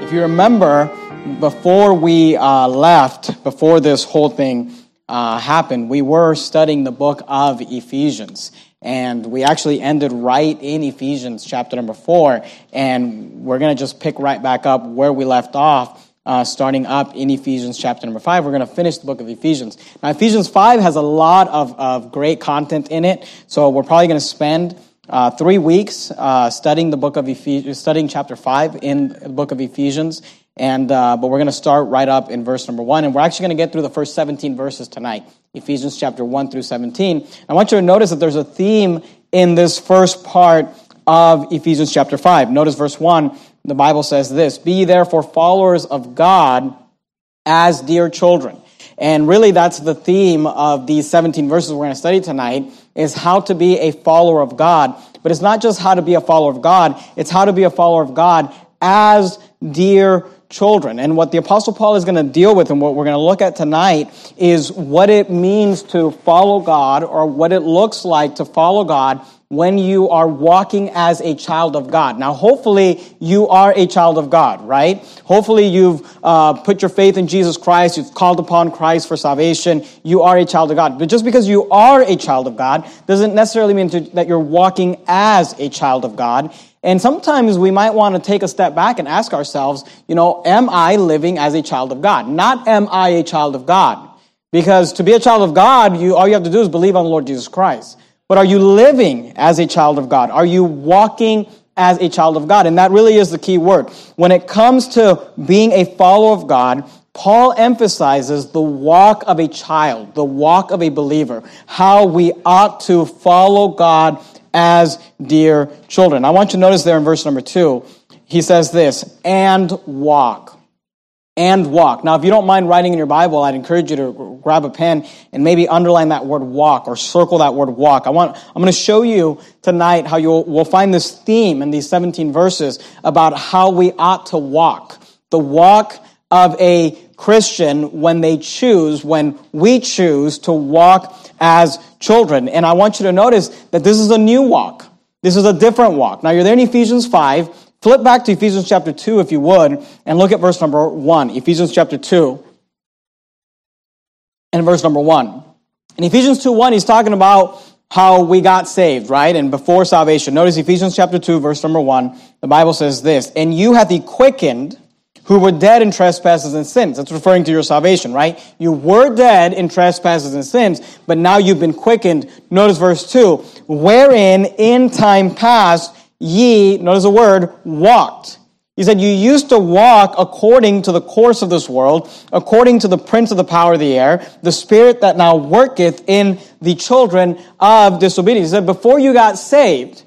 If you remember, before we left, before this whole thing happened, we were studying the book of Ephesians. And we actually ended right in Ephesians chapter number 4. And we're going to just pick right back up where we left off, starting up in Ephesians chapter number 5. We're going to finish the book of Ephesians. Now, Ephesians 5 has a lot of great content in it. So we're probably going to spend 3 weeks studying the book of Ephesians, studying chapter 5 in the book of Ephesians. And but we're going to start right up in verse number 1, and we're actually going to get through the first 17 verses tonight, Ephesians chapter 1 through 17. I want you to notice that there's a theme in this first part of Ephesians chapter 5. Notice verse 1, the Bible says this, "Be ye therefore followers of God as dear children." And really that's the theme of these 17 verses we're going to study tonight, is how to be a follower of God. But it's not just how to be a follower of God, it's how to be a follower of God as dear children. And what the Apostle Paul is going to deal with and what we're going to look at tonight is what it means to follow God, or what it looks like to follow God when you are walking as a child of God. Now, hopefully you are a child of God, right? Hopefully you've put your faith in Jesus Christ, you've called upon Christ for salvation, you are a child of God. But just because you are a child of God doesn't necessarily mean that you're walking as a child of God. And sometimes we might want to take a step back and ask ourselves, am I living as a child of God? Not am I a child of God? Because to be a child of God, all you have to do is believe on the Lord Jesus Christ. But are you living as a child of God? Are you walking as a child of God? And that really is the key word. When it comes to being a follower of God, Paul emphasizes the walk of a child, the walk of a believer, how we ought to follow God as dear children. I want you to notice there in verse number 2, he says this, and walk. And walk. Now, if you don't mind writing in your Bible, I'd encourage you to grab a pen and maybe underline that word walk or circle that word walk. I'm going to show you tonight how we'll find this theme in these 17 verses about how we ought to walk. The walk of a Christian when we choose to walk as children. And I want you to notice that this is a new walk. This is a different walk. Now, you're there in Ephesians 5. Flip back to Ephesians chapter 2, if you would, and look at verse number 1. Ephesians chapter 2 and verse number 1. In Ephesians 2:1, he's talking about how we got saved, right? And before salvation. Notice Ephesians chapter 2, verse number 1. The Bible says this, "And you hath he quickened, who were dead in trespasses and sins." That's referring to your salvation, right? You were dead in trespasses and sins, but now you've been quickened. Notice verse 2, "Wherein in time past ye," notice the word, "walked." He said, you used to walk according to the course of this world, according to the prince of the power of the air, the spirit that now worketh in the children of disobedience. He said, before you got saved,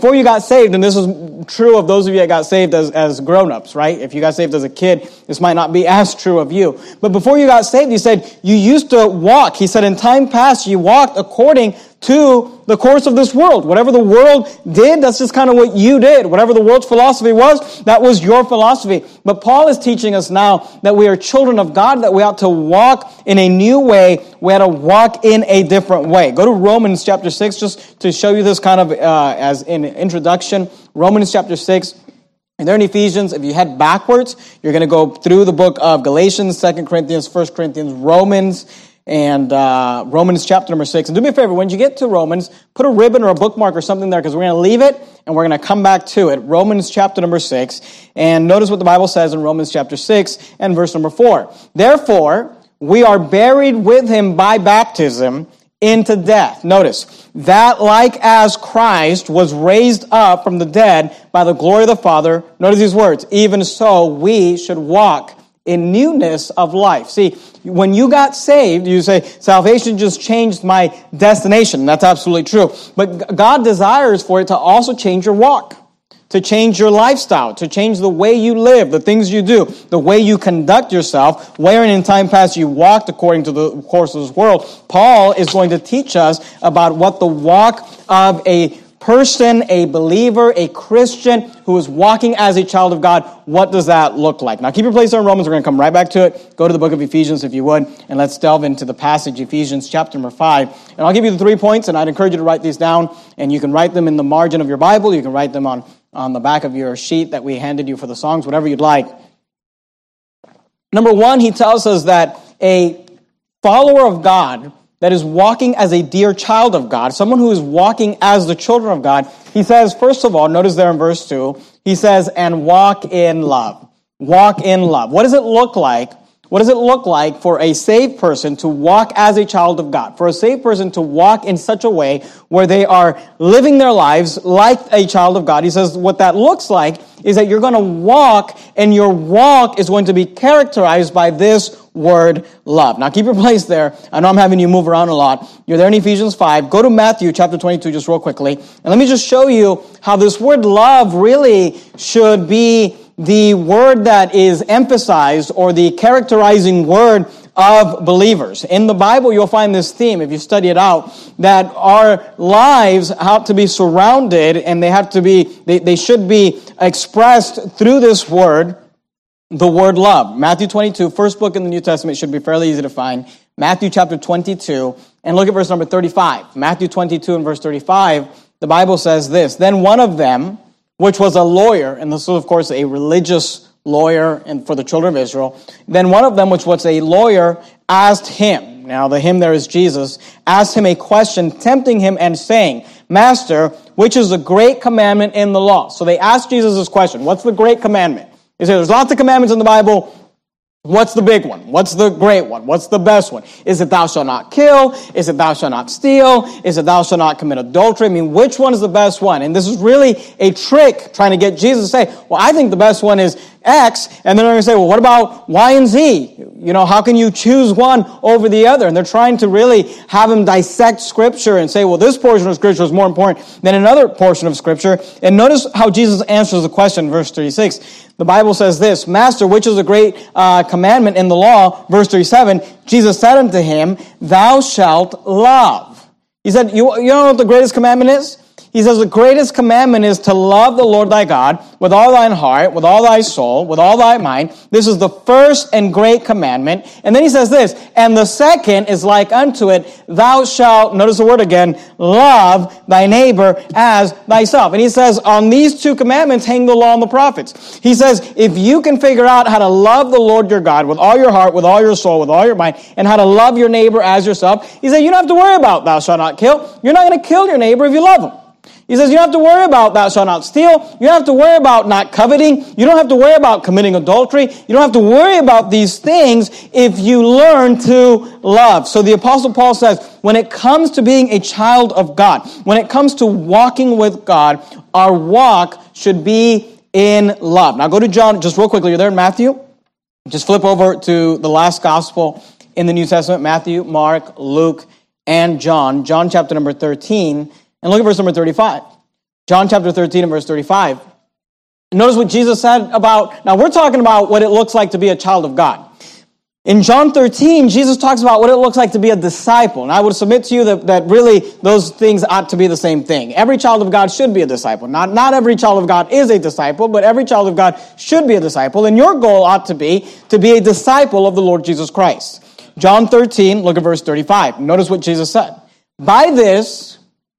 and this is true of those of you that got saved as grown-ups, right? If you got saved as a kid, this might not be as true of you. But before you got saved, he said, you used to walk. He said, in time past, you walked according to the course of this world. Whatever the world did, that's just kind of what you did. Whatever the world's philosophy was, that was your philosophy. But Paul is teaching us now that we are children of God, that we ought to walk in a new way. We ought to walk in a different way. Go to Romans chapter 6, just to show you this kind of as an introduction. Romans chapter 6. And there in Ephesians, if you head backwards, you're going to go through the book of Galatians, 2 Corinthians, 1 Corinthians, Romans, and Romans chapter number 6. And do me a favor, when you get to Romans, put a ribbon or a bookmark or something there, because we're going to leave it and we're going to come back to it. Romans chapter number 6. And notice what the Bible says in Romans chapter 6 and verse number 4. "Therefore, we are buried with him by baptism into death." Notice, "that like as Christ was raised up from the dead by the glory of the Father," notice these words, "even so we should walk in newness of life." See, when you got saved, you say, salvation just changed my destination. That's absolutely true. But God desires for it to also change your walk, to change your lifestyle, to change the way you live, the things you do, the way you conduct yourself, wherein in time past you walked according to the course of this world. Paul is going to teach us about what the walk of a person, a believer, a Christian who is walking as a child of God, what does that look like? Now keep your place there in Romans. We're going to come right back to it. Go to the book of Ephesians if you would, and let's delve into the passage, Ephesians chapter number 5. And I'll give you the 3 points, and I'd encourage you to write these down, and you can write them in the margin of your Bible. You can write them on the back of your sheet that we handed you for the songs, whatever you'd like. Number one, he tells us that a follower of God that is walking as a dear child of God, someone who is walking as the children of God, he says, first of all, notice there in verse 2, he says, and walk in love. Walk in love. What does it look like? What does it look like for a saved person to walk as a child of God? For a saved person to walk in such a way where they are living their lives like a child of God. He says what that looks like is that you're going to walk, and your walk is going to be characterized by this word love. Now keep your place there. I know I'm having you move around a lot. You're there in Ephesians 5. Go to Matthew chapter 22 just real quickly. And let me just show you how this word love really should be the word that is emphasized, or the characterizing word of believers. In the Bible, you'll find this theme, if you study it out, that our lives have to be surrounded, and they should be expressed through this word, the word love. Matthew 22, first book in the New Testament, should be fairly easy to find. Matthew chapter 22, and look at verse number 35. Matthew 22 and verse 35, the Bible says this, then one of them, which was a lawyer, and this was, of course, a religious lawyer and for the children of Israel. Then one of them, which was a lawyer, asked him, now the him there is Jesus, asked him a question, tempting him and saying, Master, which is the great commandment in the law? So they asked Jesus this question, what's the great commandment? He said, there's lots of commandments in the Bible. What's the big one? What's the great one? What's the best one? Is it thou shalt not kill? Is it thou shalt not steal? Is it thou shalt not commit adultery? I mean, which one is the best one? And this is really a trick trying to get Jesus to say, well, I think the best one is X. And then they're going to say, well, what about Y and Z? You know, how can you choose one over the other? And they're trying to really have him dissect Scripture and say, well, this portion of Scripture is more important than another portion of Scripture. And notice how Jesus answers the question, verse 36. The Bible says this, Master, which is the great commandment in the law? Verse 37, Jesus said unto him, thou shalt love. He said, you know what the greatest commandment is? He says the greatest commandment is to love the Lord thy God with all thine heart, with all thy soul, with all thy mind. This is the first and great commandment. And then he says this, and the second is like unto it, thou shalt, notice the word again, love thy neighbor as thyself. And he says, on these two commandments hang the law and the prophets. He says, if you can figure out how to love the Lord your God with all your heart, with all your soul, with all your mind, and how to love your neighbor as yourself, he said, you don't have to worry about thou shalt not kill. You're not going to kill your neighbor if you love him. He says, you don't have to worry about thou shalt not steal. You don't have to worry about not coveting. You don't have to worry about committing adultery. You don't have to worry about these things if you learn to love. So the Apostle Paul says, when it comes to being a child of God, when it comes to walking with God, our walk should be in love. Now go to John, just real quickly. You're there in Matthew? Just flip over to the last gospel in the New Testament, Matthew, Mark, Luke, and John. John chapter number 13. And look at verse number 35. John chapter 13 and verse 35. Notice what Jesus said about, now we're talking about what it looks like to be a child of God. In John 13, Jesus talks about what it looks like to be a disciple. And I would submit to you that really those things ought to be the same thing. Every child of God should be a disciple. Not every child of God is a disciple, but every child of God should be a disciple. And your goal ought to be a disciple of the Lord Jesus Christ. John 13, look at verse 35. Notice what Jesus said. By this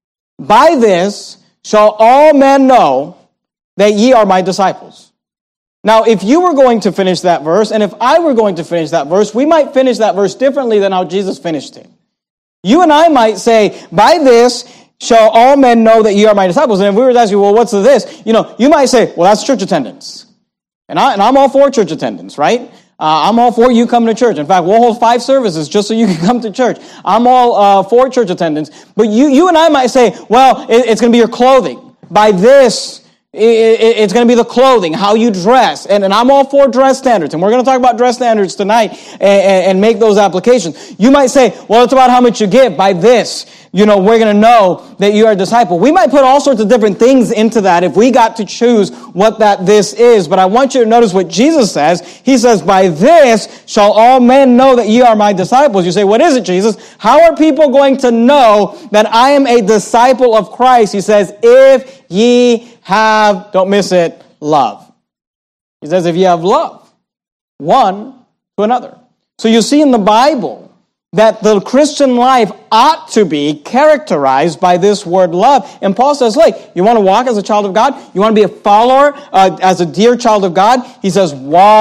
shall all men know that ye are my disciples. Now, if you were going to finish that verse, and if I were going to finish that verse, we might finish that verse differently than how Jesus finished it. You and I might say, by this shall all men know that ye are my disciples. And if we were to ask you, well, what's this? You might say, well, that's church attendance. And I'm all for church attendance, right? I'm all for you coming to church. In fact, we'll hold 5 services just so you can come to church. I'm all for church attendance. But you and I might say, well, it's going to be your clothing. By this, it's going to be the clothing, how you dress. And I'm all for dress standards. And we're going to talk about dress standards tonight and make those applications. You might say, well, it's about how much you give. By this, we're going to know that you are a disciple. We might put all sorts of different things into that if we got to choose what this is. But I want you to notice what Jesus says. He says, by this shall all men know that ye are my disciples. You say, what is it, Jesus? How are people going to know that I am a disciple of Christ? He says, if ye have, don't miss it, love. He says, if you have love, one to another. So you see in the Bible that the Christian life ought to be characterized by this word love. And Paul says, look, you want to walk as a child of God? You want to be a follower as a dear child of God? He says, walk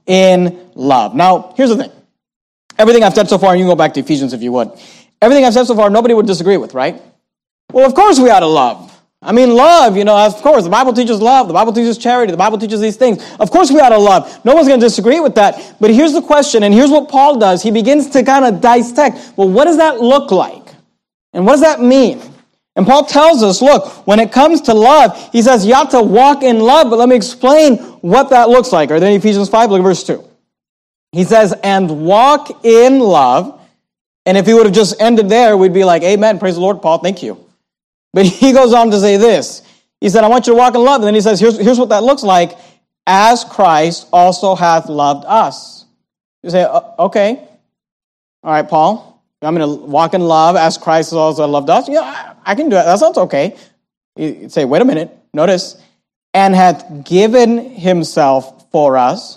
in love. Now, here's the thing. Everything I've said so far, and you can go back to Ephesians if you would. Everything I've said so far, nobody would disagree with, right? Well, of course we ought to love. I mean, love, of course, the Bible teaches love, the Bible teaches charity, the Bible teaches these things. Of course we ought to love. No one's going to disagree with that. But here's the question, and here's what Paul does. He begins to kind of dissect, well, what does that look like? And what does that mean? And Paul tells us, look, when it comes to love, he says you ought to walk in love, but let me explain what that looks like. Are there in Ephesians 5? Look at verse 2. He says, and walk in love. And if he would have just ended there, we'd be like, amen, praise the Lord, Paul, thank you. But he goes on to say this. He said, I want you to walk in love. And then he says, here's what that looks like. As Christ also hath loved us. You say, okay. All right, Paul. I'm going to walk in love as Christ has also loved us. Yeah, I can do it. That sounds okay. You say, wait a minute. Notice. And hath given himself for us.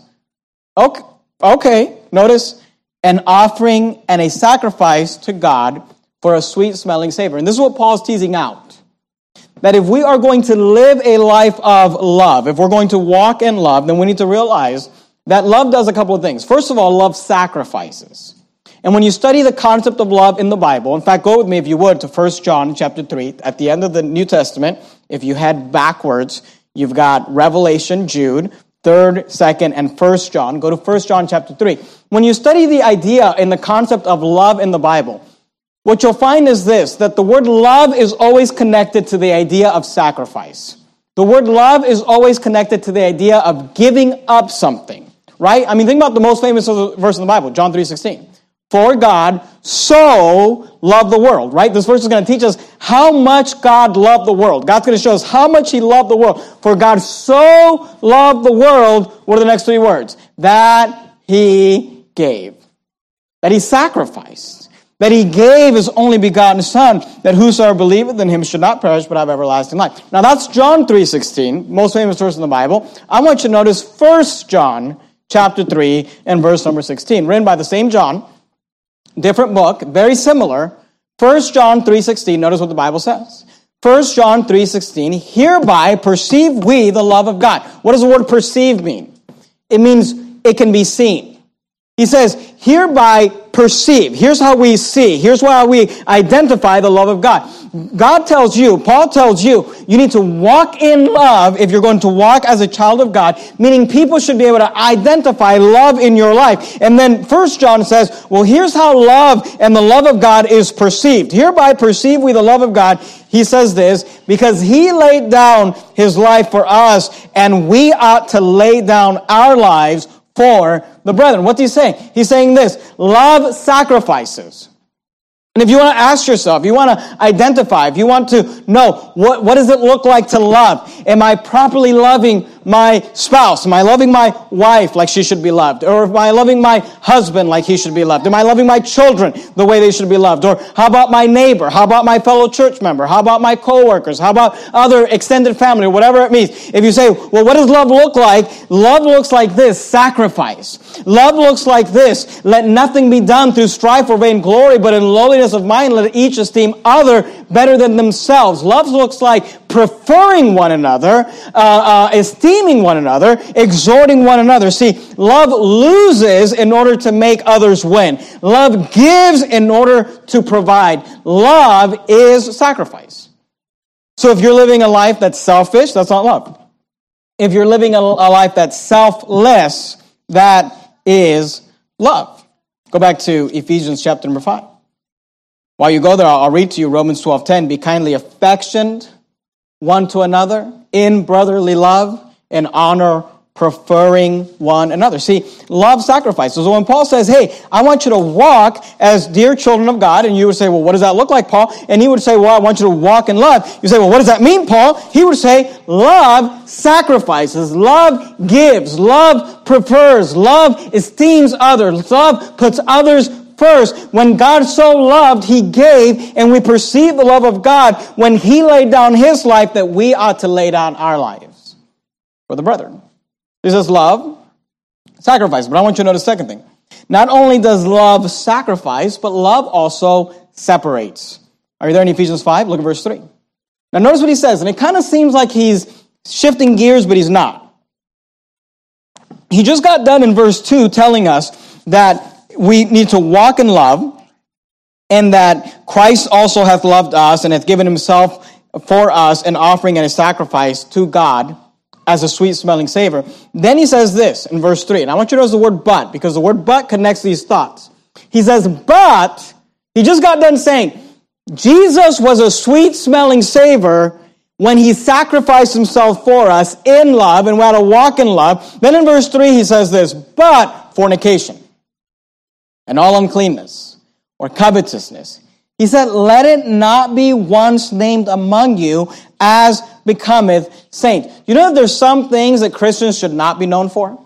Okay. Notice. An offering and a sacrifice to God for a sweet-smelling savor. And this is what Paul's teasing out. That if we are going to live a life of love, if we're going to walk in love, then we need to realize that love does a couple of things. First of all, love sacrifices. And when you study the concept of love in the Bible, in fact, go with me, if you would, to 1 John chapter 3. At the end of the New Testament, if you head backwards, you've got Revelation, Jude, 3rd, 2nd, and 1 John. Go to 1 John chapter 3. When you study the idea and the concept of love in the Bible, what you'll find is this, that the word love is always connected to the idea of sacrifice. The word love is always connected to the idea of giving up something, right? I mean, think about the most famous verse in the Bible, John 3:16. For God so loved the world, right? This verse is going to teach us how much God loved the world. God's going to show us how much he loved the world. For God so loved the world, what are the next three words? That he gave. That he sacrificed. That he gave his only begotten Son, that whosoever believeth in him should not perish, but have everlasting life. Now that's John 3:16, most famous verse in the Bible. I want you to notice 1 John chapter 3 and verse number 16, written by the same John, different book, very similar. 1 John 3:16, notice what the Bible says. 1 John 3:16, hereby perceive we the love of God. What does the word perceive mean? It means it can be seen. He says, hereby perceive. Here's how we see. Here's how we identify the love of God. God tells you, Paul tells you, you need to walk in love if you're going to walk as a child of God, meaning people should be able to identify love in your life. And then 1 John says, well, here's how love and the love of God is perceived. Hereby perceive we the love of God. He says this, because he laid down his life for us, and we ought to lay down our lives for the brethren. What's he saying? He's saying this, love sacrifices. And if you want to ask yourself, you want to identify, if you want to know, what does it look like to love? Am I properly loving my spouse? Am I loving my wife like she should be loved? Or am I loving my husband like he should be loved? Am I loving my children the way they should be loved? Or how about my neighbor? How about my fellow church member? How about my coworkers? How about other extended family, or whatever it means? If you say, well, what does love look like? Love looks like this, sacrifice. Love looks like this, let nothing be done through strife or vainglory, but in lowliness of mind, let each esteem other better than themselves. Love looks like preferring one another, esteeming one another, exhorting one another. See, love loses in order to make others win. Love gives in order to provide. Love is sacrifice. So if you're living a life that's selfish, that's not love. If you're living a life that's selfless, that is love. Go back to Ephesians chapter number 5. While you go there, I'll read to you Romans 12:10. Be kindly affectioned one to another in brotherly love and honor, preferring one another. See, love sacrifices. So when Paul says, hey, I want you to walk as dear children of God, and you would say, well, what does that look like, Paul? And he would say, well, I want you to walk in love. You say, well, what does that mean, Paul? He would say, love sacrifices, love gives, love prefers, love esteems others, love puts others first. When God so loved, he gave, and we perceive the love of God when he laid down his life, that we ought to lay down our lives for the brethren. This is love, sacrifice. But I want you to notice the second thing. Not only does love sacrifice, but love also separates. Are you there in Ephesians 5? Look at verse 3. Now notice what he says, and it kind of seems like he's shifting gears, but he's not. he just got done in verse 2 telling us that we need to walk in love, and that Christ also hath loved us and hath given himself for us an offering and a sacrifice to God as a sweet-smelling savor. Then he says this in verse 3, and I want you to notice the word but, because the word but connects these thoughts. He says, but, he just got done saying, Jesus was a sweet-smelling savor when he sacrificed himself for us in love, and we had to walk in love. Then in verse 3 he says this, but fornication and all uncleanness or covetousness. He said, let it not be once named among you as becometh saints. You know that there's some things that Christians should not be known for?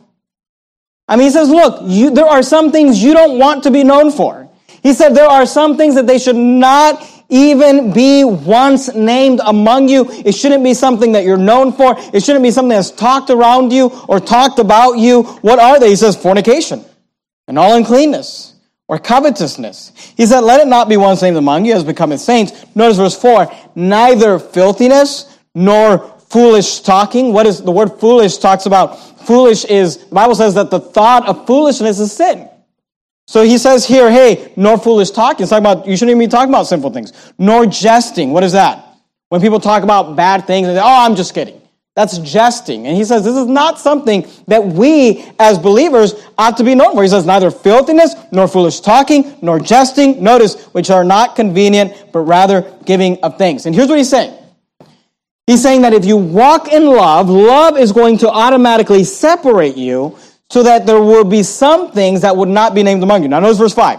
I mean, he says, look, there are some things you don't want to be known for. He said there are some things that they should not even be once named among you. It shouldn't be something that you're known for. It shouldn't be something that's talked around you or talked about you. What are they? He says fornication and all uncleanness or covetousness. He said, let it not be once named among you as becometh saints. Notice verse 4, neither filthiness nor foolish talking. What is the word foolish talks about? Foolish is, the Bible says that the thought of foolishness is sin. So he says here, hey, nor foolish talking. It's talking about, you shouldn't even be talking about sinful things. Nor jesting. What is that? When people talk about bad things, and they say, oh, I'm just kidding. That's jesting. And he says this is not something that we as believers ought to be known for. He says neither filthiness, nor foolish talking, nor jesting, notice, which are not convenient, but rather giving of thanks. And here's what he's saying. He's saying that if you walk in love, love is going to automatically separate you so that there will be some things that would not be named among you. Now notice verse 5.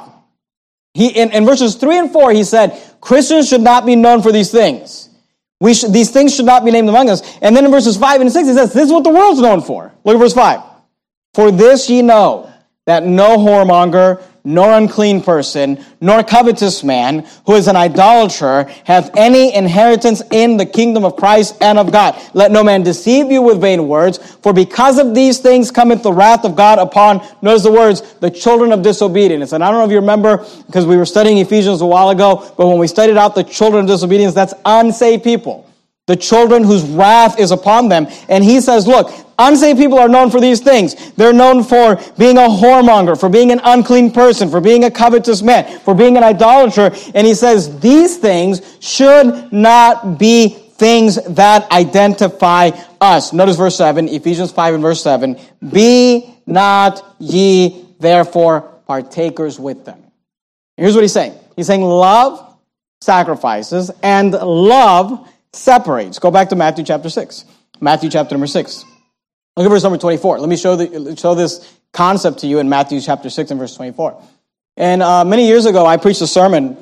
In verses 3 and 4, he said, Christians should not be known for these things. These things should not be named among us. And then in verses 5 and 6, he says, this is what the world's known for. Look at verse 5. For this ye know, that no whoremonger, nor unclean person, nor covetous man, who is an idolater, hath any inheritance in the kingdom of Christ and of God. Let no man deceive you with vain words, for because of these things cometh the wrath of God upon, notice the words, the children of disobedience. And I don't know if you remember, because we were studying Ephesians a while ago, but when we studied out the children of disobedience, that's unsaved people. The children whose wrath is upon them. And he says, look, unsaved people are known for these things. They're known for being a whoremonger, for being an unclean person, for being a covetous man, for being an idolater. And he says these things should not be things that identify us. Notice verse 7, Ephesians 5 and verse 7. Be not ye therefore partakers with them. Here's what he's saying. He's saying love sacrifices and love separates. Go back to Matthew chapter 6. Matthew chapter number 6. Look at verse number 24. Let me show this concept to you in Matthew chapter 6 and verse 24. And many years ago, I preached a sermon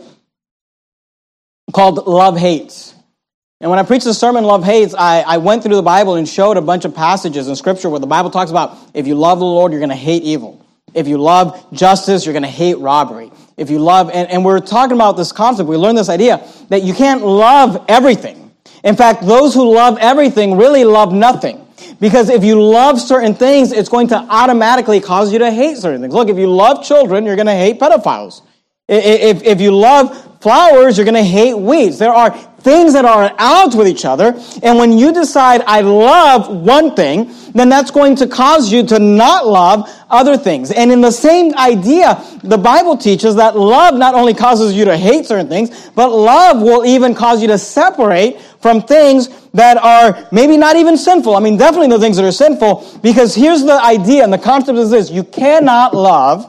called Love Hates. And when I preached the sermon Love Hates, I went through the Bible and showed a bunch of passages in Scripture where the Bible talks about if you love the Lord, you're going to hate evil. If you love justice, you're going to hate robbery. If you love, and we're talking about this concept, we learned this idea that you can't love everything. In fact, those who love everything really love nothing. Because if you love certain things, it's going to automatically cause you to hate certain things. Look, if you love children, you're going to hate pedophiles. If you love flowers, you're going to hate weeds. There are things that are at odds with each other. And when you decide, I love one thing, then that's going to cause you to not love other things. And in the same idea, the Bible teaches that love not only causes you to hate certain things, but love will even cause you to separate from things that are maybe not even sinful. I mean, definitely the things that are sinful, because here's the idea, and the concept is this: you cannot love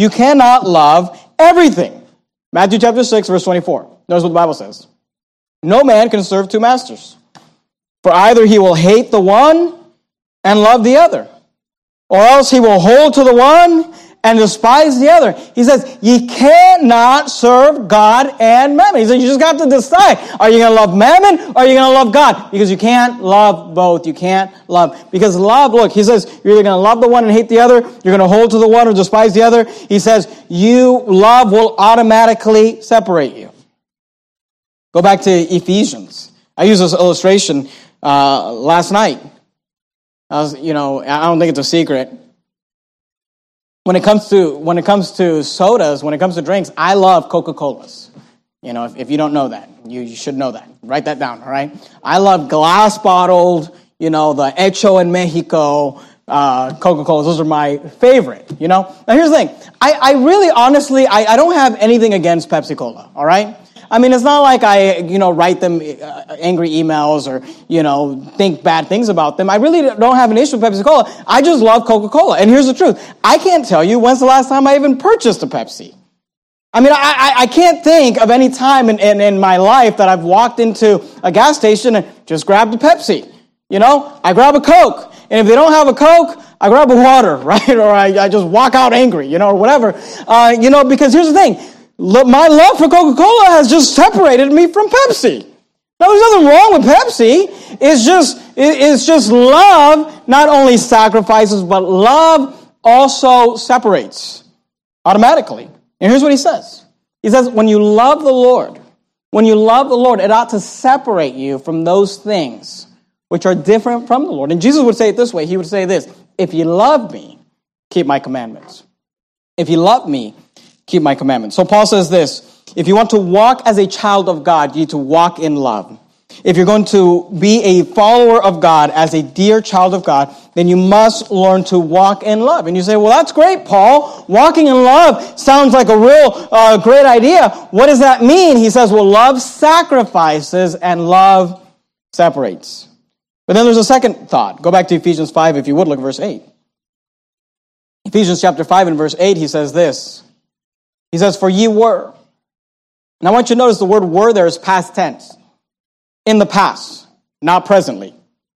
everything. Matthew chapter 6, verse 24. Notice what the Bible says. No man can serve two masters, for either he will hate the one and love the other, or else he will hold to the one and despise the other. He says, you cannot serve God and mammon. He says, you just got to decide. Are you going to love mammon or are you going to love God? Because you can't love both. You can't love. Because love, look, he says, you're either going to love the one and hate the other. You're going to hold to the one or despise the other. He says, love will automatically separate you. Go back to Ephesians. I used this illustration last night. I don't think it's a secret. When it comes to sodas, when it comes to drinks, I love Coca-Colas. You know, if you don't know that, you should know that. Write that down, all right? I love glass-bottled, the Hecho en Mexico, Coca-Colas. Those are my favorite, you know? Now, here's the thing. I really, honestly, I don't have anything against Pepsi-Cola, all right? I mean, it's not like I, write them angry emails or, think bad things about them. I really don't have an issue with Pepsi-Cola. I just love Coca-Cola. And here's the truth. I can't tell you when's the last time I even purchased a Pepsi. I mean, I can't think of any time in my life that I've walked into a gas station and just grabbed a Pepsi. I grab a Coke. And if they don't have a Coke, I grab a water, right? Or I just walk out angry, or whatever. Because here's the thing. My love for Coca-Cola has just separated me from Pepsi. Now, there's nothing wrong with Pepsi. It's just love not only sacrifices, but love also separates automatically. And here's what he says. He says, when you love the Lord, it ought to separate you from those things which are different from the Lord. And Jesus would say it this way. He would say this, if you love me, keep my commandments. If you love me, keep my commandments. So Paul says this, if you want to walk as a child of God, you need to walk in love. If you're going to be a follower of God as a dear child of God, then you must learn to walk in love. And you say, well, that's great, Paul. Walking in love sounds like a real great idea. What does that mean? He says, well, love sacrifices and love separates. But then there's a second thought. Go back to Ephesians 5, if you would, look at verse 8. Ephesians chapter 5 and verse 8, he says this. He says, for ye were. Now I want you to notice the word were there is past tense. In the past, not presently.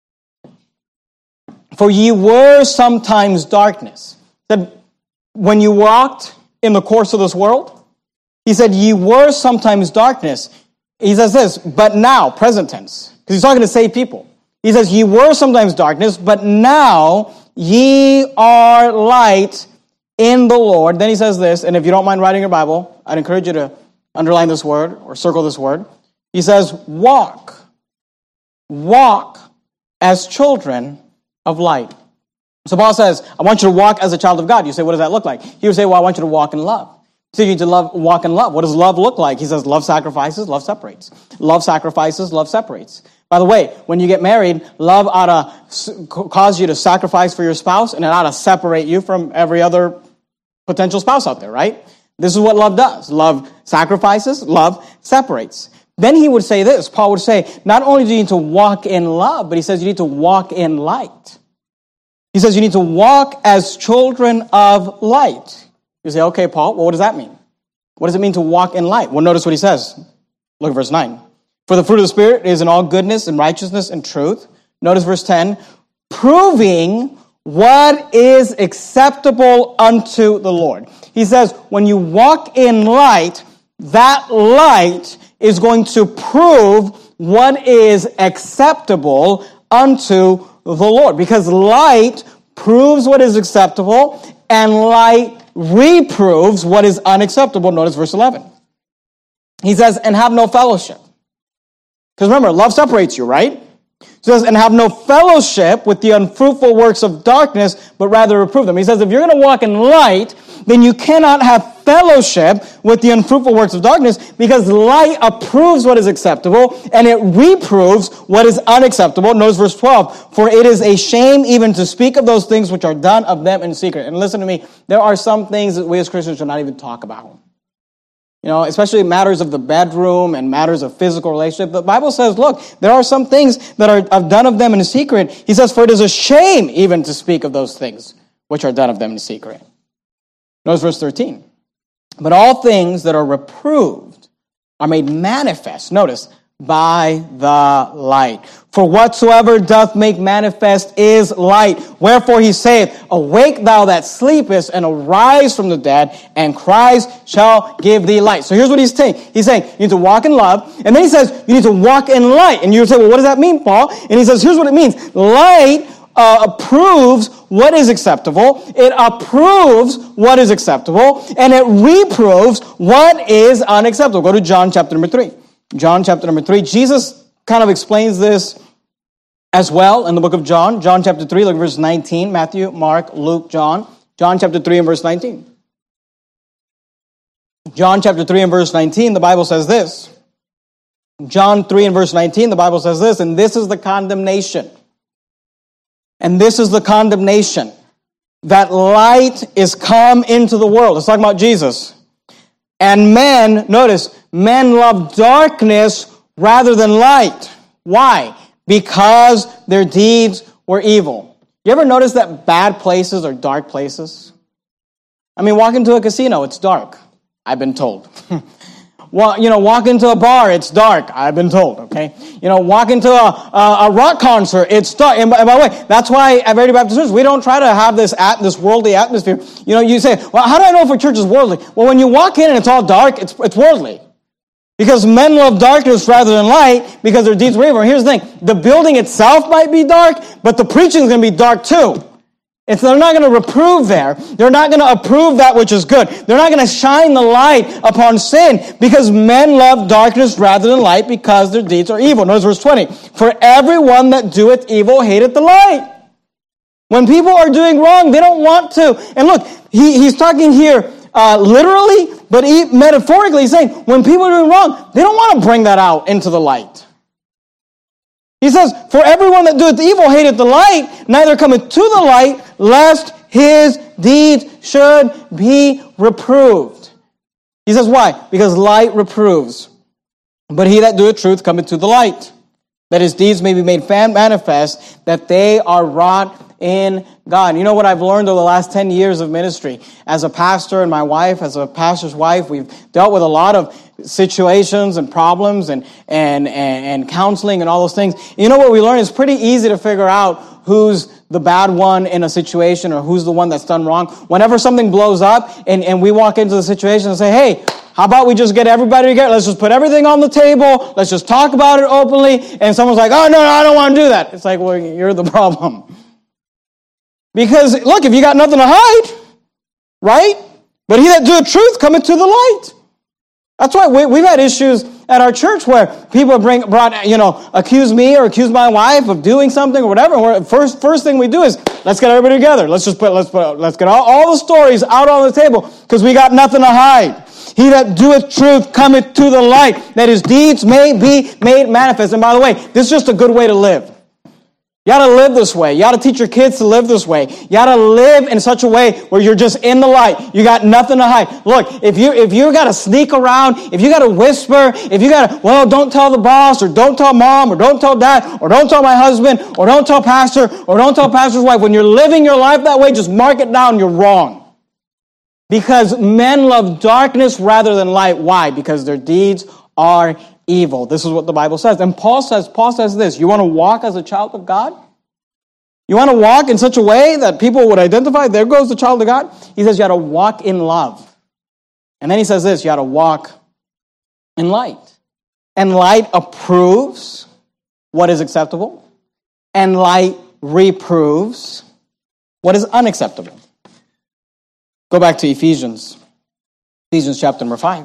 For ye were sometimes darkness. That when you walked in the course of this world, he said, ye were sometimes darkness. He says this, but now, present tense, because he's talking to saved people. He says, ye were sometimes darkness, but now ye are light in the Lord. Then he says this, and if you don't mind writing your Bible, I'd encourage you to underline this word or circle this word. He says, walk as children of light. So Paul says, I want you to walk as a child of God. You say, what does that look like? He would say, well, I want you to walk in love. So you need to walk in love. What does love look like? He says, love sacrifices, love separates. Love sacrifices, love separates. By the way, when you get married, love ought to cause you to sacrifice for your spouse, and it ought to separate you from every other potential spouse out there, right? This is what love does. Love sacrifices, love separates. Then he would say this, Paul would say, not only do you need to walk in love, but he says you need to walk in light. He says you need to walk as children of light. You say, okay, Paul, well, what does that mean? What does it mean to walk in light? Well, notice what he says. Look at verse 9. For the fruit of the Spirit is in all goodness and righteousness and truth. Notice verse 10. Proving what is acceptable unto the Lord. He says, when you walk in light, that light is going to prove what is acceptable unto the Lord. Because light proves what is acceptable, and light reproves what is unacceptable. Notice verse 11. He says, and have no fellowship. Because remember, love separates you, right? He says, and have no fellowship with the unfruitful works of darkness, but rather reprove them. He says, if you're going to walk in light, then you cannot have fellowship with the unfruitful works of darkness, because light approves what is acceptable, and it reproves what is unacceptable. Notice verse 12. For it is a shame even to speak of those things which are done of them in secret. And listen to me, there are some things that we as Christians should not even talk about. Especially matters of the bedroom and matters of physical relationship. The Bible says, look, there are some things that are done of them in secret. He says, for it is a shame even to speak of those things which are done of them in secret. Notice verse 13. But all things that are reproved are made manifest, notice, by the light. For whatsoever doth make manifest is light. Wherefore he saith, awake thou that sleepest, and arise from the dead, and Christ shall give thee light. So here's what he's saying. He's saying, you need to walk in love, and then he says, you need to walk in light. And you say, well, what does that mean, Paul? And he says, here's what it means. Light approves what is acceptable, it approves what is acceptable, and it reproves what is unacceptable. Go to John chapter number 3. John chapter number 3. Jesus kind of explains this as well in the book of John. John chapter 3, look at verse 19. Matthew, Mark, Luke, John. John chapter 3 and verse 19. John chapter 3 and verse 19, the Bible says this. John 3 and verse 19, the Bible says this, and this is the condemnation. And this is the condemnation, that light is come into the world. Let's talk about Jesus. And men, notice, men love darkness rather than light. Why? Because their deeds were evil. You ever notice that bad places are dark places? I mean, walk into a casino, it's dark, I've been told. Walk into a bar, it's dark, I've been told, okay? Walk into a rock concert, it's dark. And by the way, that's why at Verity Baptist Church, we don't try to have this worldly atmosphere. You say, well, how do I know if a church is worldly? Well, when you walk in and it's all dark, it's worldly. Because men love darkness rather than light, because their deeds were evil. And here's the thing, the building itself might be dark, but the preaching is going to be dark too. They're not going to reprove there. They're not going to approve that which is good. They're not going to shine the light upon sin, because men love darkness rather than light, because their deeds are evil. Notice verse 20. For everyone that doeth evil hateth the light. When people are doing wrong, they don't want to. And look, he's talking here literally, but metaphorically, he's saying when people are doing wrong, they don't want to bring that out into the light. He says, for everyone that doeth evil hateth the light, neither cometh to the light, lest his deeds should be reproved. He says, why? Because light reproves. But he that doeth truth cometh to the light, that his deeds may be made manifest, that they are wrought in God. You know what I've learned over the last 10 years of ministry? As a pastor and my wife, as a pastor's wife, we've dealt with a lot of situations and problems and counseling and all those things. You know what we learned? It's pretty easy to figure out who's the bad one in a situation or who's the one that's done wrong. Whenever something blows up and we walk into the situation and say, hey, how about we just get everybody together? Let's just put everything on the table. Let's just talk about it openly. And someone's like, oh, no, I don't want to do that. It's like, well, you're the problem. Because, look, if you got nothing to hide, right? But he that doeth truth cometh to the light. That's why we've had issues at our church where people accuse me or accuse my wife of doing something or whatever. First thing we do is, let's get everybody together. Let's get all the stories out on the table, because we got nothing to hide. He that doeth truth cometh to the light, that his deeds may be made manifest. And by the way, this is just a good way to live. You got to live this way. You got to teach your kids to live this way. You got to live in such a way where you're just in the light. You got nothing to hide. Look, if you got to sneak around, if you got to whisper, if you got to, well, don't tell the boss, or don't tell mom, or don't tell dad, or don't tell my husband, or don't tell pastor, or don't tell pastor's wife. When you're living your life that way, just mark it down. You're wrong. Because men love darkness rather than light. Why? Because their deeds are evil. This is what the Bible says. And Paul says this, you want to walk as a child of God? You want to walk in such a way that people would identify, there goes the child of God? He says you got to walk in love. And then he says this, you got to walk in light. And light approves what is acceptable. And light reproves what is unacceptable. Go back to Ephesians chapter number 5.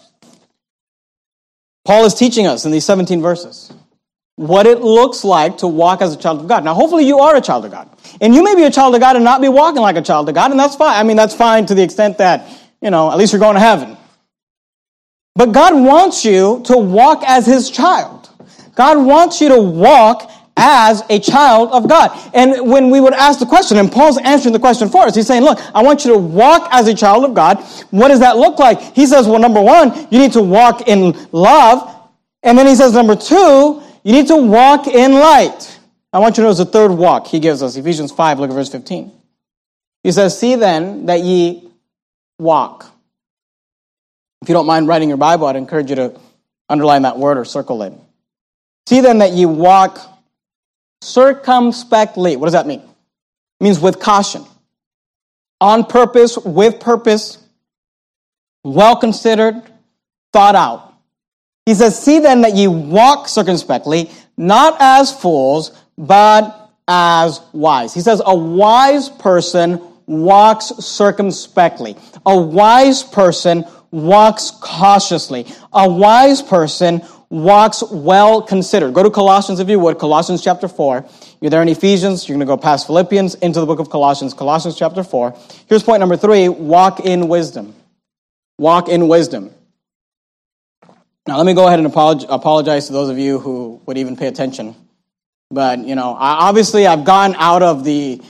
Paul is teaching us in these 17 verses what it looks like to walk as a child of God. Now, hopefully you are a child of God. And you may be a child of God and not be walking like a child of God, and that's fine. I mean, that's fine to the extent that, at least you're going to heaven. But God wants you to walk as his child. God wants you to walk as a child of God. And when we would ask the question, and Paul's answering the question for us, he's saying, look, I want you to walk as a child of God. What does that look like? He says, well, number one, you need to walk in love. And then he says, number two, you need to walk in light. I want you to notice the third walk he gives us, Ephesians 5, look at verse 15. He says, see then that ye walk. If you don't mind writing your Bible, I'd encourage you to underline that word or circle it. See then that ye walk circumspectly. What does that mean? It means with caution, on purpose, with purpose, well considered, thought out. He says, see then that ye walk circumspectly, not as fools, but as wise. He says, a wise person walks circumspectly. A wise person walks cautiously. A wise person walks well considered. Go to Colossians if you would, Colossians chapter 4. You're there in Ephesians, you're going to go past Philippians into the book of Colossians, Colossians chapter 4. Here's point number 3, walk in wisdom. Walk in wisdom. Now let me go ahead and apologize to those of you who would even pay attention. But, obviously I've gotten out of the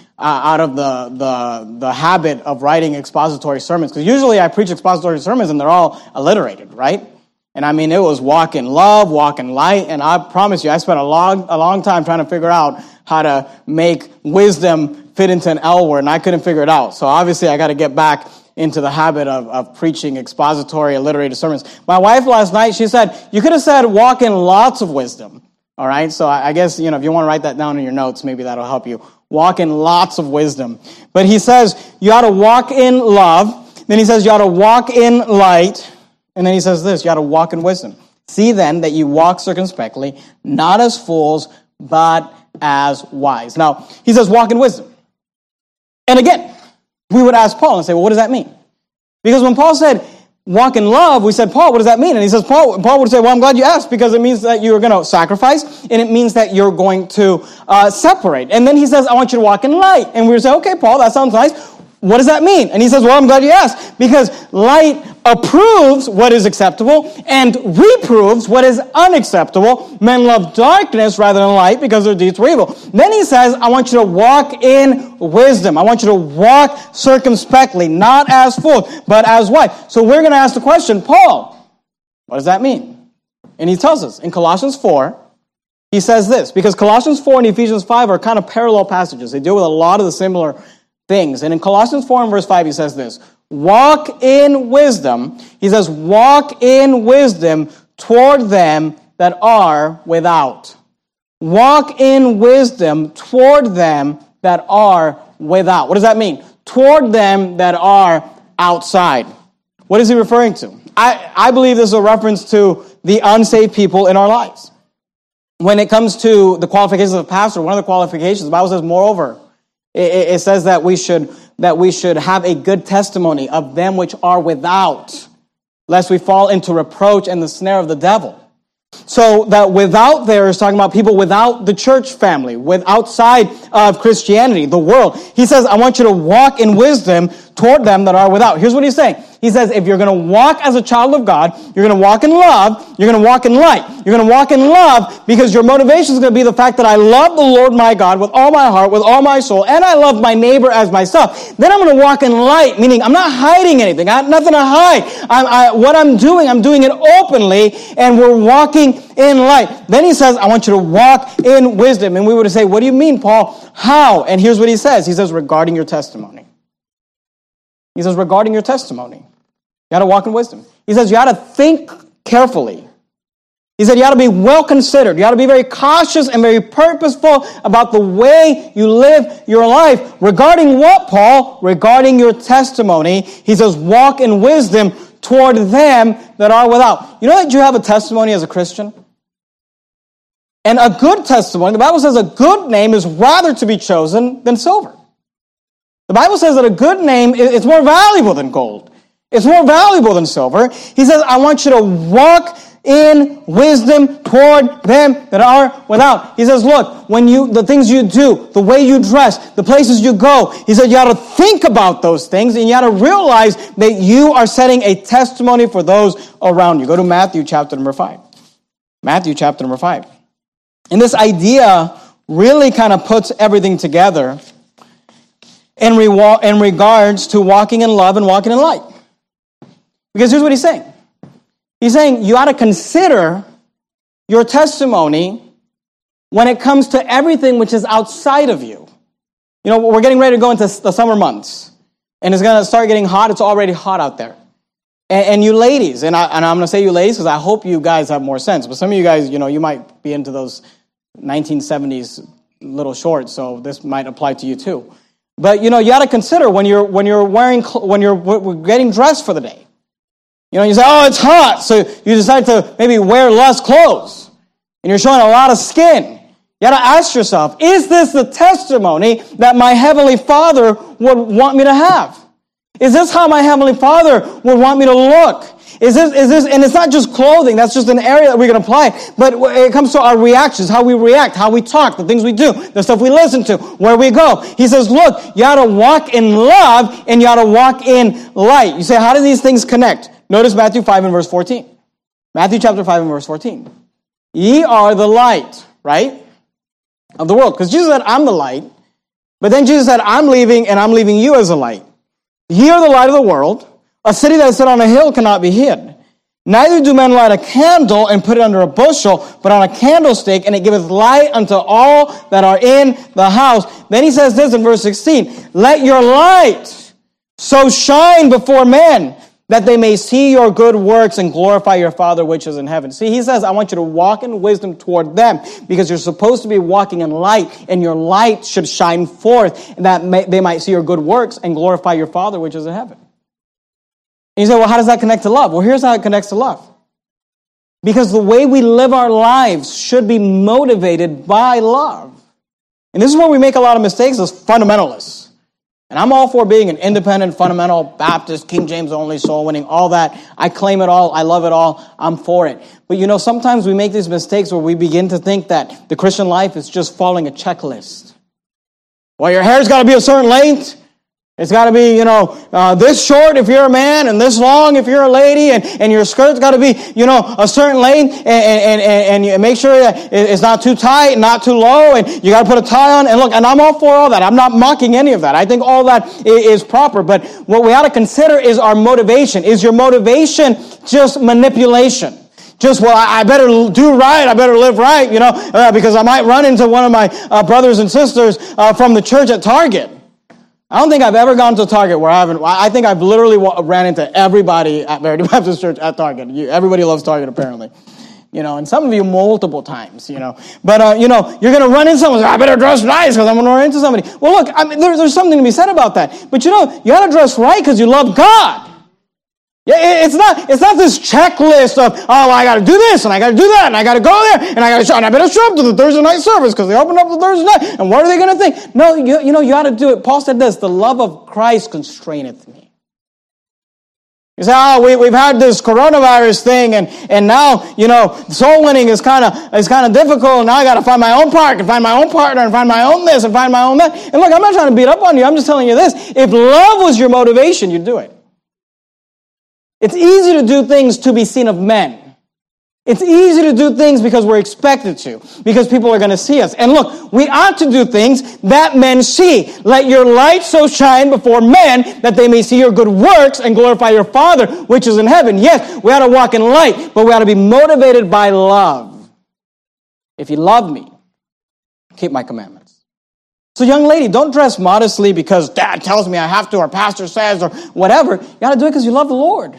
habit of writing expository sermons, because usually I preach expository sermons and they're all alliterated, right? And I mean, it was walk in love, walk in light, and I promise you, I spent a long time trying to figure out how to make wisdom fit into an L word, and I couldn't figure it out. So obviously I got to get back into the habit of preaching expository, alliterated sermons. My wife last night, she said, you could have said walk in lots of wisdom. All right, so I guess, if you want to write that down in your notes, maybe that'll help you. Walk in lots of wisdom. But he says you ought to walk in love. Then he says you ought to walk in light. And then he says this, you ought to walk in wisdom. See then that you walk circumspectly, not as fools, but as wise. Now, he says walk in wisdom. And again, we would ask Paul and say, well, what does that mean? Because when Paul said walk in love, we said, Paul, what does that mean? And he says, Paul would say, well, I'm glad you asked, because it means that you're going to sacrifice, and it means that you're going to separate. And then he says, I want you to walk in light. And we would say, okay, Paul, that sounds nice. What does that mean? And he says, well, I'm glad you asked, because light approves what is acceptable and reproves what is unacceptable. Men love darkness rather than light because their deeds were evil. Then he says, I want you to walk in wisdom. I want you to walk circumspectly, not as fools, but as wise. So we're going to ask the question, Paul, what does that mean? And he tells us in Colossians 4, he says this, because Colossians 4 and Ephesians 5 are kind of parallel passages. They deal with a lot of the similar things. And in Colossians 4 and verse 5, he says this, walk in wisdom. He says, walk in wisdom toward them that are without. Walk in wisdom toward them that are without. What does that mean? Toward them that are outside. What is he referring to? I believe this is a reference to the unsaved people in our lives. When it comes to the qualifications of a pastor, one of the qualifications, the Bible says, moreover, it says that we should have a good testimony of them which are without, lest we fall into reproach and the snare of the devil. So that without there is talking about people without the church family, outside of Christianity, the world. He says, I want you to walk in wisdom toward them that are without. Here's what he's saying. He says, if you're going to walk as a child of God, you're going to walk in love, you're going to walk in light. You're going to walk in love because your motivation is going to be the fact that I love the Lord my God with all my heart, with all my soul, and I love my neighbor as myself. Then I'm going to walk in light, meaning I'm not hiding anything. I have nothing to hide. What I'm doing it openly, and we're walking in light. Then he says, I want you to walk in wisdom. And we would say, what do you mean, Paul? How? And here's what he says. He says, regarding your testimony. He says, regarding your testimony, you got to walk in wisdom. He says, you got to think carefully. He said, you got to be well considered. You got to be very cautious and very purposeful about the way you live your life. Regarding what, Paul? Regarding your testimony. He says, walk in wisdom toward them that are without. You know that you have a testimony as a Christian? And a good testimony, the Bible says a good name is rather to be chosen than silver. The Bible says that a good name is more valuable than gold. It's more valuable than silver. He says, I want you to walk in wisdom toward them that are without. He says, look, the things you do, the way you dress, the places you go, he said you got to think about those things, and you got to realize that you are setting a testimony for those around you. Go to Matthew chapter number 5. Matthew chapter number 5. And this idea really kind of puts everything together in regards to walking in love and walking in light. Because here's what he's saying. He's saying you ought to consider your testimony when it comes to everything which is outside of you. You know, we're getting ready to go into the summer months, and it's going to start getting hot. It's already hot out there. And you ladies, and I'm going to say you ladies because I hope you guys have more sense, but some of you guys, you might be into those 1970s little shorts, so this might apply to you too. But, you got to consider when you're getting dressed for the day. You say, oh, it's hot, so you decide to maybe wear less clothes, and you're showing a lot of skin. You got to ask yourself, is this the testimony that my Heavenly Father would want me to have? Is this how my Heavenly Father would want me to look? Is this, and it's not just clothing, that's just an area that we can apply, but it comes to our reactions, how we react, how we talk, the things we do, the stuff we listen to, where we go. He says, look, you got to walk in love, and you got to walk in light. You say, how do these things connect? Notice Matthew 5 and verse 14. Matthew chapter 5 and verse 14. Ye are the light, right? of the world. Because Jesus said, I'm the light. But then Jesus said, I'm leaving, and I'm leaving you as a light. Ye are the light of the world. A city that is set on a hill cannot be hid. Neither do men light a candle and put it under a bushel, but on a candlestick, and it giveth light unto all that are in the house. Then he says this in verse 16, let your light so shine before men, that they may see your good works and glorify your Father which is in heaven. See, he says, I want you to walk in wisdom toward them, because you're supposed to be walking in light, and your light should shine forth, that they might see your good works and glorify your Father which is in heaven. And you say, well, how does that connect to love? Well, here's how it connects to love. Because the way we live our lives should be motivated by love. And this is where we make a lot of mistakes as fundamentalists. And I'm all for being an independent, fundamental, Baptist, King James only, soul winning, all that. I claim it all. I love it all. I'm for it. But sometimes we make these mistakes where we begin to think that the Christian life is just following a checklist. Well, your hair's got to be a certain length. It's got to be, this short if you're a man, and this long if you're a lady, and your skirt's got to be, a certain length, and you make sure that it's not too tight and not too low, and you got to put a tie on. And look, and I'm all for all that. I'm not mocking any of that. I think all that is proper. But what we ought to consider is our motivation. Is your motivation just manipulation? Just, well, I better do right, I better live right, because I might run into one of my brothers and sisters from the church at Target. I don't think I've ever gone to Target where I think I've literally ran into everybody at Verity Baptist Church at Target. Everybody loves Target, apparently. And some of you multiple times, But, you're going to run into someone, I better dress nice because I'm going to run into somebody. Well, look, there's something to be said about that. But, you got to dress right because you love God. Yeah, it's not this checklist of, I got to do this, and I got to do that, and I got to go there, and I better show up to the Thursday night service because they opened up the Thursday night, and what are they going to think? No, you got to do it. Paul said this, the love of Christ constraineth me. You say, we've had this coronavirus thing, and now, soul winning is kind of difficult, and now I got to find my own park, and find my own partner, and find my own this, and find my own that. And look, I'm not trying to beat up on you, I'm just telling you this. If love was your motivation, you'd do it. It's easy to do things to be seen of men. It's easy to do things because we're expected to, because people are going to see us. And look, we ought to do things that men see. Let your light so shine before men that they may see your good works and glorify your Father which is in heaven. Yes, we ought to walk in light, but we ought to be motivated by love. If you love me, keep my commandments. So young lady, don't dress modestly because dad tells me I have to, or pastor says, or whatever. You got to do it because you love the Lord.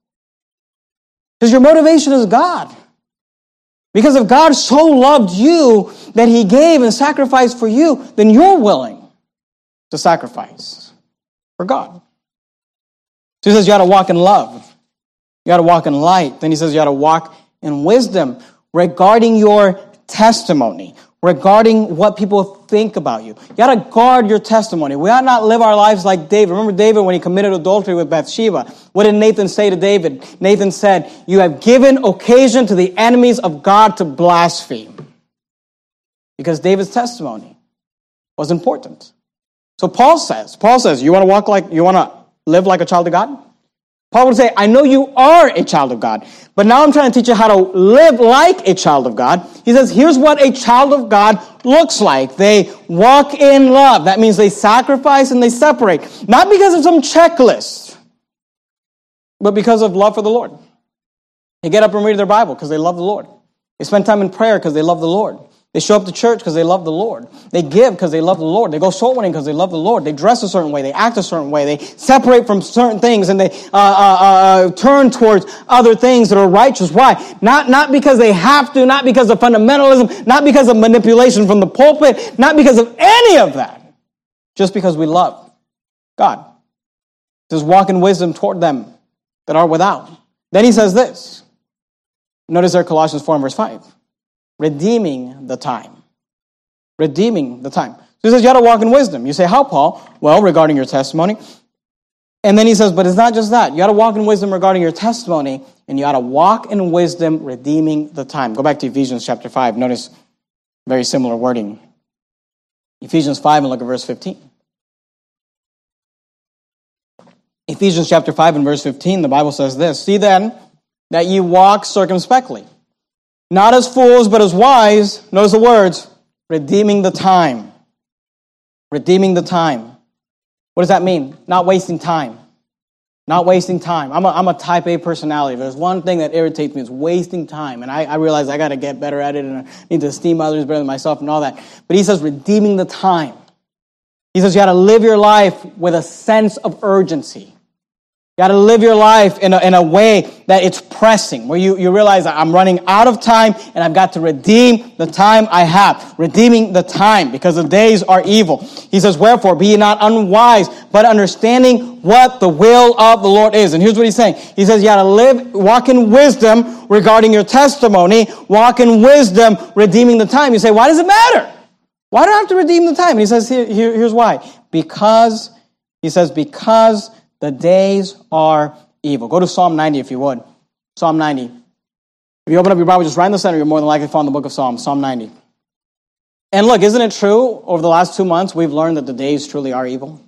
Because your motivation is God. Because if God so loved you that he gave and sacrificed for you, then you're willing to sacrifice for God. So he says you got to walk in love. You got to walk in light. Then he says you got to walk in wisdom regarding your testimony, regarding what people think about you. You got to guard your testimony. We ought not live our lives like David. Remember David when he committed adultery with Bathsheba? What did Nathan say to David? Nathan said, you have given occasion to the enemies of God to blaspheme. Because David's testimony was important. So Paul says, you want to live like a child of God? Paul would say, I know you are a child of God, but now I'm trying to teach you how to live like a child of God. He says, here's what a child of God looks like. They walk in love. That means they sacrifice and they separate. Not because of some checklist, but because of love for the Lord. They get up and read their Bible because they love the Lord. They spend time in prayer because they love the Lord. They show up to church because they love the Lord. They give because they love the Lord. They go soul winning because they love the Lord. They dress a certain way. They act a certain way. They separate from certain things and they turn towards other things that are righteous. Why? Not because they have to, not because of fundamentalism, not because of manipulation from the pulpit, not because of any of that. Just because we love God. He says, walk in wisdom toward them that are without. Then he says this. Notice there Colossians 4 and verse 5. Redeeming the time. Redeeming the time. So he says you got to walk in wisdom. You say, how, Paul? Well, regarding your testimony. And then he says, but it's not just that. You got to walk in wisdom regarding your testimony, and you got to walk in wisdom redeeming the time. Go back to Ephesians chapter 5. Notice very similar wording. Ephesians 5 and look at verse 15. Ephesians chapter 5 and verse 15, the Bible says this, see then that ye walk circumspectly, not as fools, but as wise, notice the words, Redeeming the time. Redeeming the time. What does that mean? Not wasting time. Not wasting time. I'm a type A personality. If there's one thing that irritates me, it's wasting time. And I realize I got to get better at it, and I need to esteem others better than myself and all that. But he says redeeming the time. He says you got to live your life with a sense of urgency. You got to live your life in a way that it's pressing, where you realize that I'm running out of time and I've got to redeem the time I have. Redeeming the time because the days are evil. He says, wherefore, be ye not unwise, but understanding what the will of the Lord is. And here's what he's saying. He says you got to walk in wisdom regarding your testimony, walk in wisdom redeeming the time. You say, why does it matter? Why do I have to redeem the time? And he says, here's why. Because the days are evil. Go to Psalm 90 if you would. Psalm 90. If you open up your Bible, just right in the center, you're more than likely to find the book of Psalms, Psalm 90. And look, isn't it true, over the last 2 months, we've learned that the days truly are evil?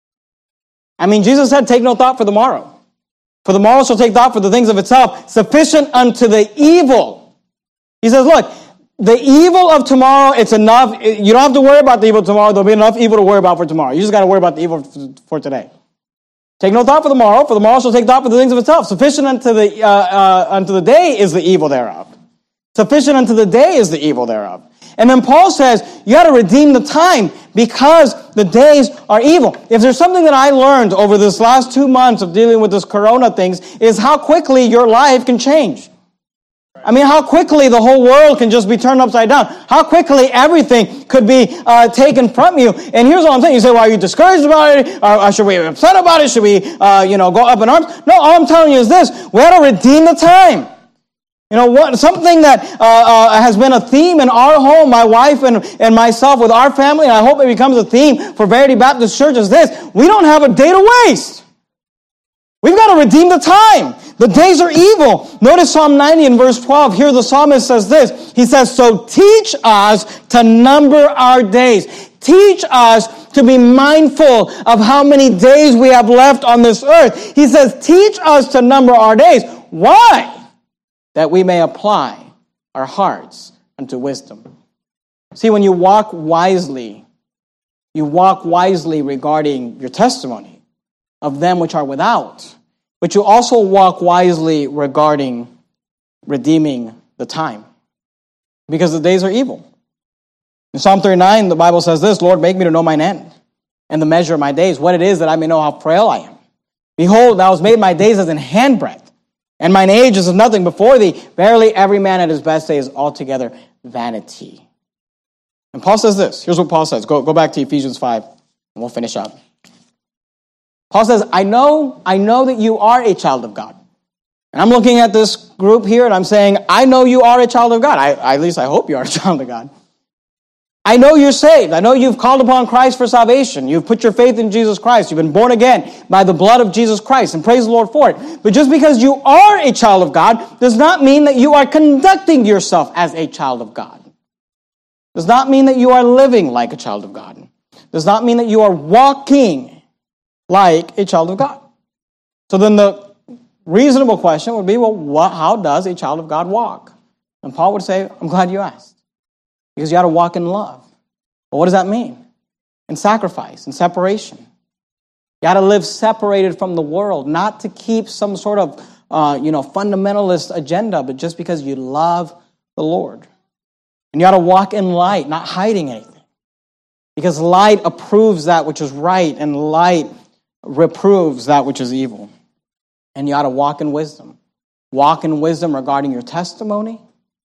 I mean, Jesus said, take no thought for the morrow. For the morrow shall take thought for the things of itself, sufficient unto the evil. He says, look, the evil of tomorrow, it's enough. You don't have to worry about the evil tomorrow. There'll be enough evil to worry about for tomorrow. You just got to worry about the evil for today. Take no thought for the morrow shall take thought for the things of itself. Sufficient unto the day is the evil thereof. Sufficient unto the day is the evil thereof. And then Paul says, you got to redeem the time because the days are evil. If there's something that I learned over this last 2 months of dealing with this corona things, is how quickly your life can change. I mean, how quickly the whole world can just be turned upside down. How quickly everything could be taken from you. And here's what I'm saying. You say, well, are you discouraged about it? Or should we be upset about it? Should we, go up in arms? No, all I'm telling you is this. We have to redeem the time. You know, something that has been a theme in our home, my wife and myself with our family, and I hope it becomes a theme for Verity Baptist Church, is this. We don't have a day to waste. We've got to redeem the time. The days are evil. Notice Psalm 90 in verse 12. Here the psalmist says this. He says, so teach us to number our days. Teach us to be mindful of how many days we have left on this earth. He says, teach us to number our days. Why? That we may apply our hearts unto wisdom. See, when you walk wisely regarding your testimony of them which are without. But you also walk wisely regarding redeeming the time. Because the days are evil. In Psalm 39, the Bible says this, Lord, make me to know mine end, and the measure of my days, what it is that I may know how frail I am. Behold, thou hast made my days as an handbreadth, and mine age is as nothing before thee. Verily, every man at his best day is altogether vanity. And Paul says this. Here's what Paul says. Go back to Ephesians 5, and we'll finish up. Paul says, I know that you are a child of God. And I'm looking at this group here and I'm saying, I know you are a child of God. At least I hope you are a child of God. I know you're saved. I know you've called upon Christ for salvation. You've put your faith in Jesus Christ. You've been born again by the blood of Jesus Christ. And praise the Lord for it. But just because you are a child of God does not mean that you are conducting yourself as a child of God. Does not mean that you are living like a child of God. Does not mean that you are walking like a child of God. So then the reasonable question would be, well, how does a child of God walk? And Paul would say, I'm glad you asked. Because you got to walk in love. Well, what does that mean? In sacrifice, in separation. You got to live separated from the world, not to keep some sort of, fundamentalist agenda, but just because you love the Lord. And you got to walk in light, not hiding anything. Because light approves that which is right, and light reproves that which is evil. And you ought to walk in wisdom. Walk in wisdom regarding your testimony.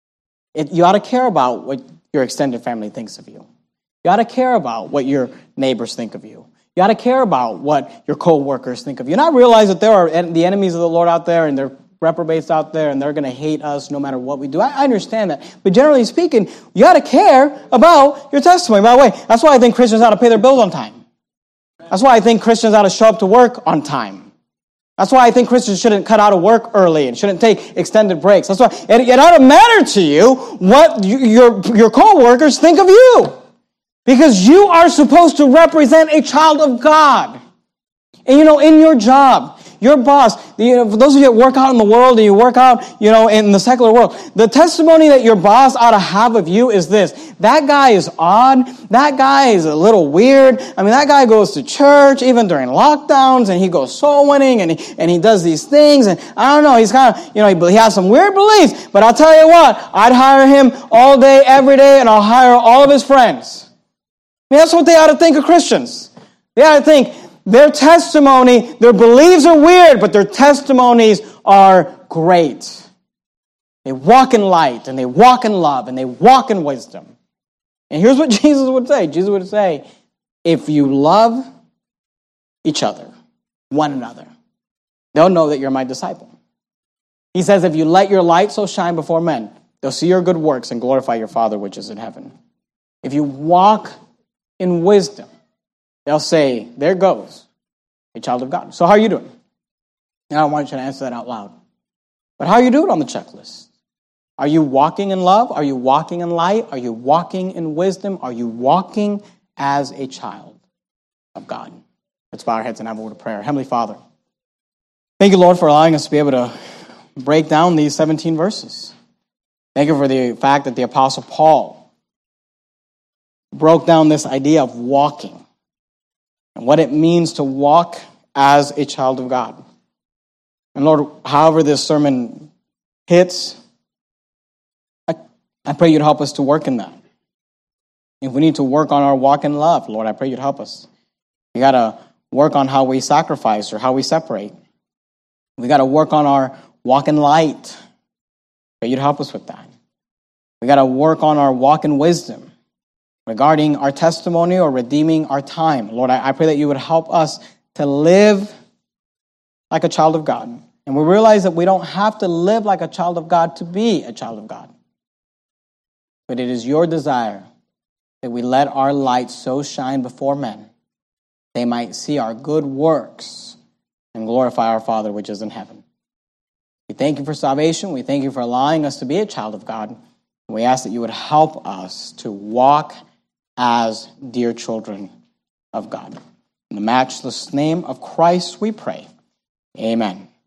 You ought to care about what your extended family thinks of you. You ought to care about what your neighbors think of you. You ought to care about what your co-workers think of you. And I realize that there are the enemies of the Lord out there, and they're reprobates out there, and they're going to hate us no matter what we do. I understand that. But generally speaking, you ought to care about your testimony. By the way, that's why I think Christians ought to pay their bills on time. That's why I think Christians ought to show up to work on time. That's why I think Christians shouldn't cut out of work early and shouldn't take extended breaks. That's why it ought to matter to you what your co-workers think of you. Because you are supposed to represent a child of God. And in your job, Your boss, for those of you that work out in the world and you work out, in the secular world, the testimony that your boss ought to have of you is this: that guy is odd. That guy is a little weird. I mean, that guy goes to church even during lockdowns, and he goes soul winning, and he does these things, and I don't know, he's kind of, he has some weird beliefs, but I'll tell you what, I'd hire him all day, every day, and I'll hire all of his friends. I mean, that's what they ought to think of Christians. They ought to think their testimony, their beliefs are weird, but their testimonies are great. They walk in light, and they walk in love, and they walk in wisdom. And here's what Jesus would say. Jesus would say, if you love each other, one another, they'll know that you're my disciple. He says, if you let your light so shine before men, they'll see your good works and glorify your Father which is in heaven. If you walk in wisdom, they'll say, there goes a child of God. So how are you doing? Now I don't want you to answer that out loud. But how are you doing on the checklist? Are you walking in love? Are you walking in light? Are you walking in wisdom? Are you walking as a child of God? Let's bow our heads and have a word of prayer. Heavenly Father, thank you, Lord, for allowing us to be able to break down these 17 verses. Thank you for the fact that the Apostle Paul broke down this idea of walking and what it means to walk as a child of God. And Lord, however this sermon hits, I pray you'd help us to work in that. If we need to work on our walk in love, Lord, I pray you'd help us. We got to work on how we sacrifice or how we separate. We got to work on our walk in light. Pray you'd help us with that. We got to work on our walk in wisdom regarding our testimony or redeeming our time. Lord, I pray that you would help us to live like a child of God. And we realize that we don't have to live like a child of God to be a child of God. But it is your desire that we let our light so shine before men, they might see our good works and glorify our Father which is in heaven. We thank you for salvation. We thank you for allowing us to be a child of God. And we ask that you would help us to walk as dear children of God. In the matchless name of Christ we pray. Amen.